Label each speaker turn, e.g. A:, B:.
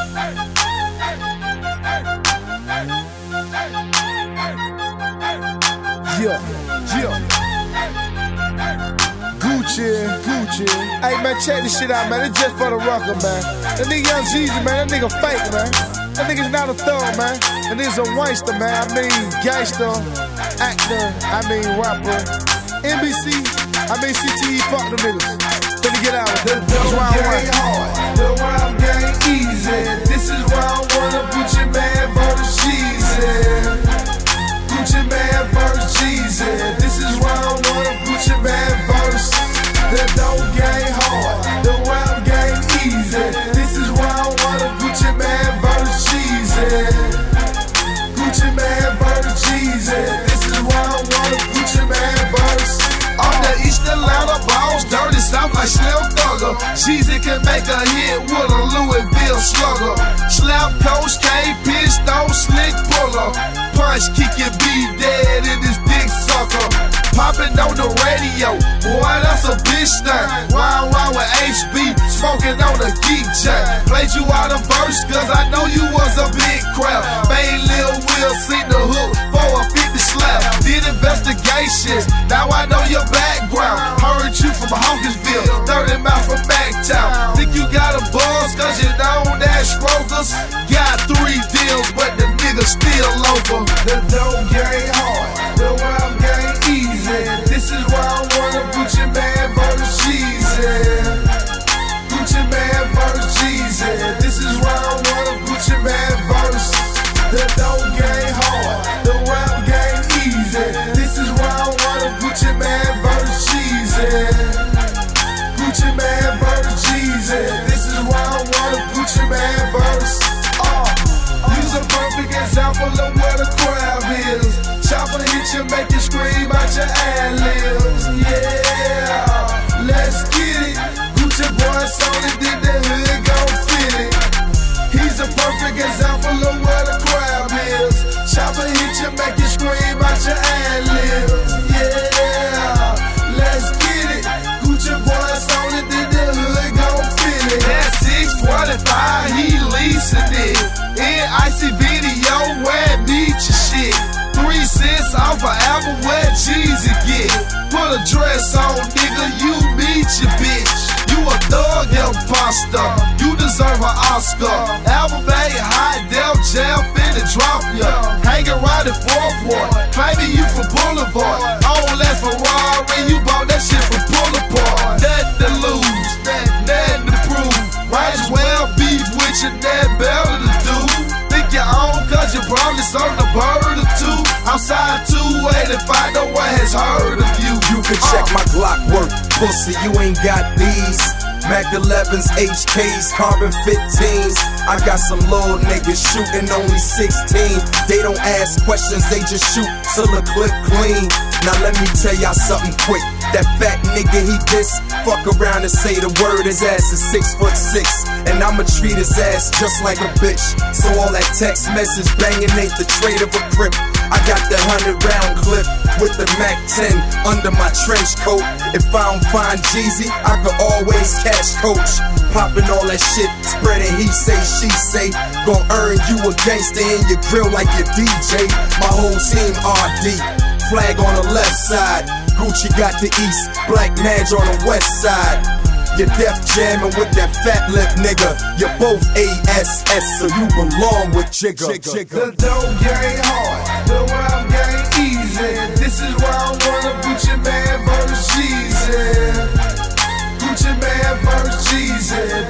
A: Gucci. Hey man, check this shit out, man. It's just for the rocker, man. That nigga Young Jeezy, man. That nigga fake, man. That nigga's not a thug, man. That nigga's a wankster, man. I mean gangster, actor, I mean rapper. NBC, I mean CTE, fuck them niggas. Finna get out of it.
B: The round game hard, the round game easy. This is round one of Gucci Mane vs. Jeezy. Gucci Mane vs. Jeezy. This is round one of Gucci Mane vs. The dope game hard, the round game easy. This is round one of Gucci Mane vs. Jeezy. Gucci Mane vs. Jeezy. This is round one of Gucci Mane vs. On the East Atlanta balls, dirty South like Slim Thugger. Jeezy can make a hit with a Louisville slugger. Slap coach, can't pitch, don't slick puller. Punch, kick your be dead in this dick sucker. Poppin' on the radio, boy, that's a bitch thing. Round with HB, smoking on a geek jack. Played you out of verse, cause I know you was a big crowd. Made Lil Will sing the hook for a 50 slap. Did investigations, now I know your background. Heard you from Hawkinsville, 30 miles from Mactown. Think you got a buzz, cause you know that Strokers. Got 3 deals, but the nigga still over. The dope game hard, the round game easy. This is round one of Gucci Mane vs. Jeezy. Gucci Mane vs. Jeezy. This is round one of Gucci Mane vs. The dope game hard, the round game easy. This is round one of Gucci Mane vs. Jeezy. Gucci Mane vs. Jeezy. This is round one of Gucci Mane vs. Use a perfect example of where the crowd is. Chopper hit you, make you scream out your ad-libs. Yeah, let's get it. Gucci boy Sony did the hood, gon' fit it. He's a perfect example of where the crowd is. Chopper hit you, make you scream out your ad-libs. Yeah, let's get it. Gucci boy Sony did the hood, gon' fit it. That 645, he leasing it. In icy video, where meet your shit. 3 cents off an album where Jeezy get. Put a dress on, nigga, you meet your bitch. You a thug imposter, you deserve an Oscar. Album ain't hot, Def Jam finna drop ya. Hanging around the 4th Ward, claiming you for Boulevard. All that Ferrari, you bought that shit from Boulevard. Nothing to lose, nothing to prove. Might as well beef with you, that better to do. Think you own, cause you probably served a bird or 2. Outside 285, no one has heard of you.
C: You can check my Glock work, pussy, you ain't got these. Mac 11s, HKs, carbon 15s. I got some little niggas shooting only 16. They don't ask questions, they just shoot till the clip clean. Now let me tell y'all something quick. That fat nigga he diss, fuck around and say the word, his ass is 6'6", and I'ma treat his ass just like a bitch. So all that text message banging ain't the trade of a crip. I got the 100-round clip with the Mac 10 under my trench coat. If I don't find Jeezy, I could always catch Coach. Popping all that shit, spreading he say, she say. Gon' earn you a gangster in your grill like your DJ. My whole team RD, flag on the left side. Gucci got the east, Black Madge on the west side. You're Def Jammin' with that fat lip nigga. You're both ASS, so you belong with Jigga.
B: The dope game hard, the round game easy. This is round one of Gucci Mane vs. Jeezy. Gucci Mane vs. Jeezy.